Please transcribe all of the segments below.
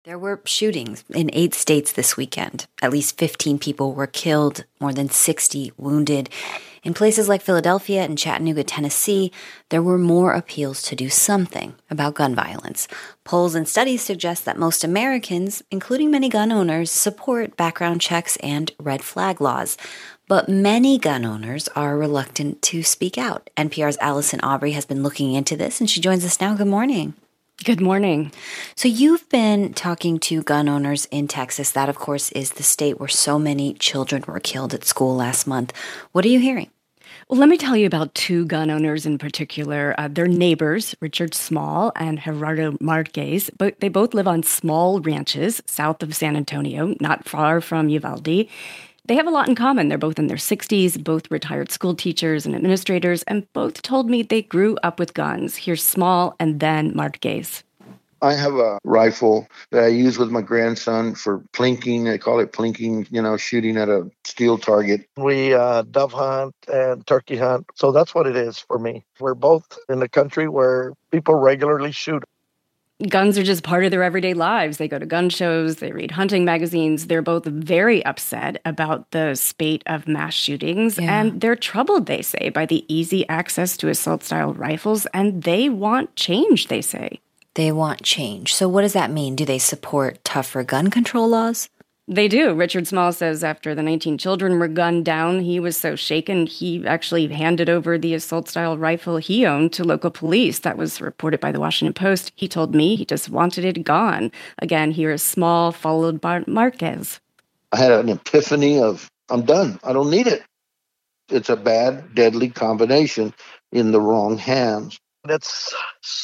There were shootings in 8 states this weekend. At least 15 people were killed, more than 60 wounded. In places like Philadelphia and Chattanooga, Tennessee, there were more appeals to do something about gun violence. Polls and studies suggest that most Americans, including many gun owners, support background checks and red flag laws. But many gun owners are reluctant to speak out. NPR's Allison Aubrey has been looking into this, and she joins us now. Good morning. Good morning. So you've been talking to gun owners in Texas. That, of course, is the state where so many children were killed at school last month. What are you hearing? Well, let me tell you about two gun owners in particular. They're neighbors, Richard Small and Gerardo Marquez. But they both live on small ranches south of San Antonio, not far from Uvalde. They have a lot in common. They're both in their 60s, both retired school teachers and administrators, and both told me they grew up with guns. Here's Small and then Marquez. I have a rifle that I use with my grandson for plinking. They call it plinking, shooting at a steel target. We dove hunt and turkey hunt. So that's what it is for me. We're both in a country where people regularly shoot. Guns are just part of their everyday lives. They go to gun shows, they read hunting magazines. They're both very upset about the spate of mass shootings, and they're troubled, they say, by the easy access to assault-style rifles, and they want change, they say. They want change. So what does that mean? Do they support tougher gun control laws? They do. Richard Small says after the 19 children were gunned down, he was so shaken, he actually handed over the assault-style rifle he owned to local police. That was reported by the Washington Post. He told me he just wanted it gone. Again, here is Small, followed by Marquez. I had an epiphany of, I'm done. I don't need it. It's a bad, deadly combination in the wrong hands. It's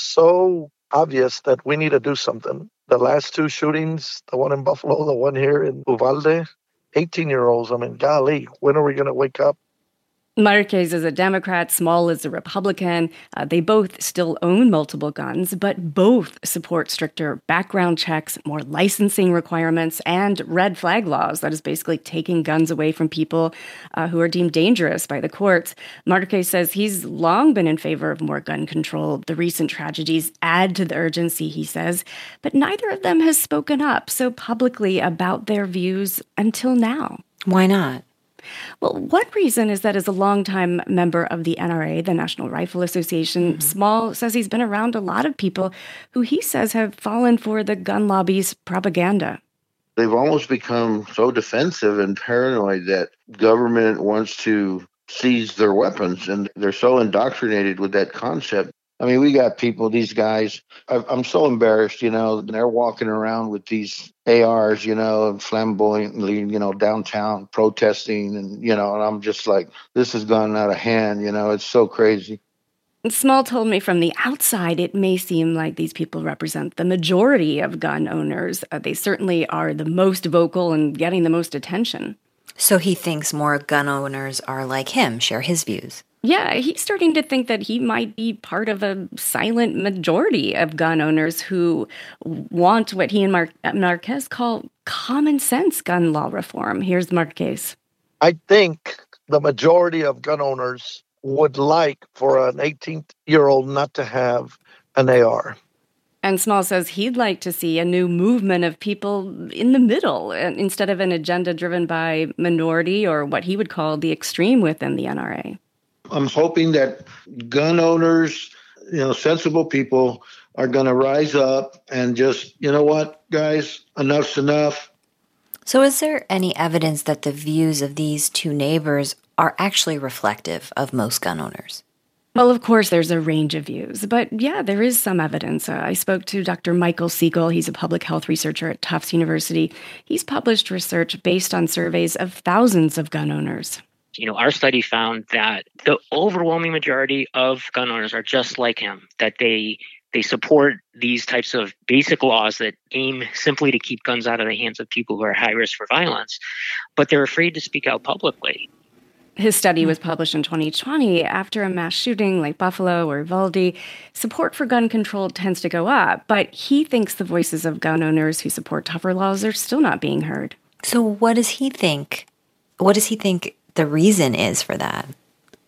so obvious that we need to do something. The last two shootings, the one in Buffalo, the one here in Uvalde, 18-year-olds, golly, when are we going to wake up? Marquez is a Democrat, Small is a Republican. They both still own multiple guns, but both support stricter background checks, more licensing requirements, and red flag laws. That is basically taking guns away from people who are deemed dangerous by the courts. Marquez says he's long been in favor of more gun control. The recent tragedies add to the urgency, he says, but neither of them has spoken up so publicly about their views until now. Why not? Well, one reason is that as a longtime member of the NRA, the National Rifle Association, Small says he's been around a lot of people who he says have fallen for the gun lobby's propaganda. They've almost become so defensive and paranoid that government wants to seize their weapons, and they're so indoctrinated with that concept. We got people, these guys, I'm so embarrassed, they're walking around with these ARs, and flamboyantly, downtown protesting. And I'm just like, this has gone out of hand, it's so crazy. Small told me from the outside, it may seem like these people represent the majority of gun owners. They certainly are the most vocal and getting the most attention. So he thinks more gun owners are like him, share his views. Yeah, he's starting to think that he might be part of a silent majority of gun owners who want what he and Marquez call common sense gun law reform. Here's Marquez. I think the majority of gun owners would like for an 18-year-old not to have an AR. And Small says he'd like to see a new movement of people in the middle instead of an agenda driven by minority or what he would call the extreme within the NRA. I'm hoping that gun owners, sensible people are going to rise up and just, what, guys, enough's enough. So is there any evidence that the views of these two neighbors are actually reflective of most gun owners? Well, of course, there's a range of views, but yeah, there is some evidence. I spoke to Dr. Michael Siegel. He's a public health researcher at Tufts University. He's published research based on surveys of thousands of gun owners. Our study found that the overwhelming majority of gun owners are just like him, that they support these types of basic laws that aim simply to keep guns out of the hands of people who are high risk for violence, but they're afraid to speak out publicly. His study was published in 2020. After a mass shooting like Buffalo or Uvalde, support for gun control tends to go up, but he thinks the voices of gun owners who support tougher laws are still not being heard. So what does he think? What does he think the reason is for that?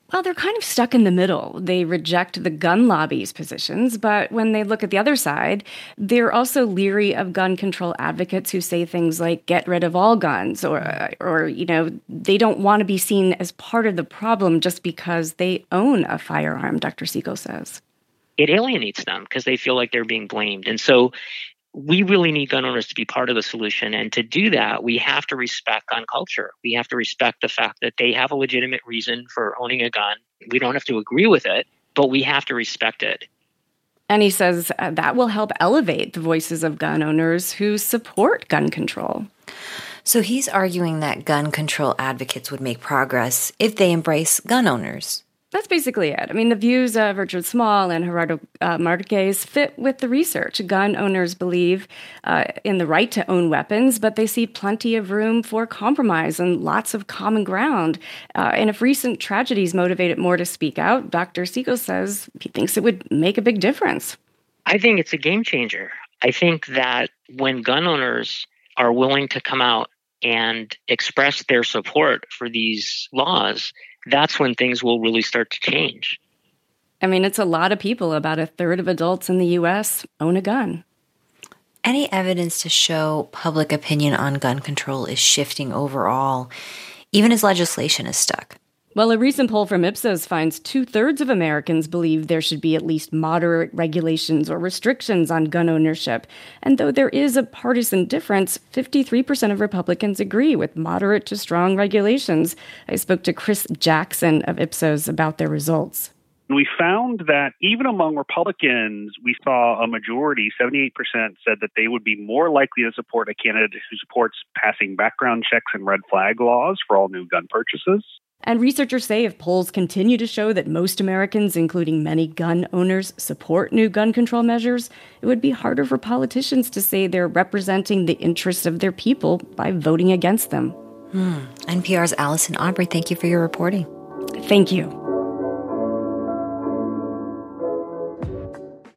Well, they're kind of stuck in the middle. They reject the gun lobby's positions, but when they look at the other side, they're also leery of gun control advocates who say things like get rid of all guns or they don't want to be seen as part of the problem just because they own a firearm, Dr. Siegel says. It alienates them because they feel like they're being blamed. And so we really need gun owners to be part of the solution. And to do that, we have to respect gun culture. We have to respect the fact that they have a legitimate reason for owning a gun. We don't have to agree with it, but we have to respect it. And he says that will help elevate the voices of gun owners who support gun control. So he's arguing that gun control advocates would make progress if they embrace gun owners. That's basically it. I mean, the views of Richard Small and Gerardo Marquez fit with the research. Gun owners believe in the right to own weapons, but they see plenty of room for compromise and lots of common ground. And if recent tragedies motivated more to speak out, Dr. Siegel says he thinks it would make a big difference. I think it's a game changer. I think that when gun owners are willing to come out and express their support for these laws, that's when things will really start to change. I mean, it's a lot of people. About a third of adults in the U.S. own a gun. Any evidence to show public opinion on gun control is shifting overall, even as legislation is stuck? Well, a recent poll from Ipsos finds 2/3 of Americans believe there should be at least moderate regulations or restrictions on gun ownership. And though there is a partisan difference, 53% of Republicans agree with moderate to strong regulations. I spoke to Chris Jackson of Ipsos about their results. We found that even among Republicans, we saw a majority, 78%, said that they would be more likely to support a candidate who supports passing background checks and red flag laws for all new gun purchases. And researchers say if polls continue to show that most Americans, including many gun owners, support new gun control measures, it would be harder for politicians to say they're representing the interests of their people by voting against them. NPR's Allison Aubrey, thank you for your reporting. Thank you.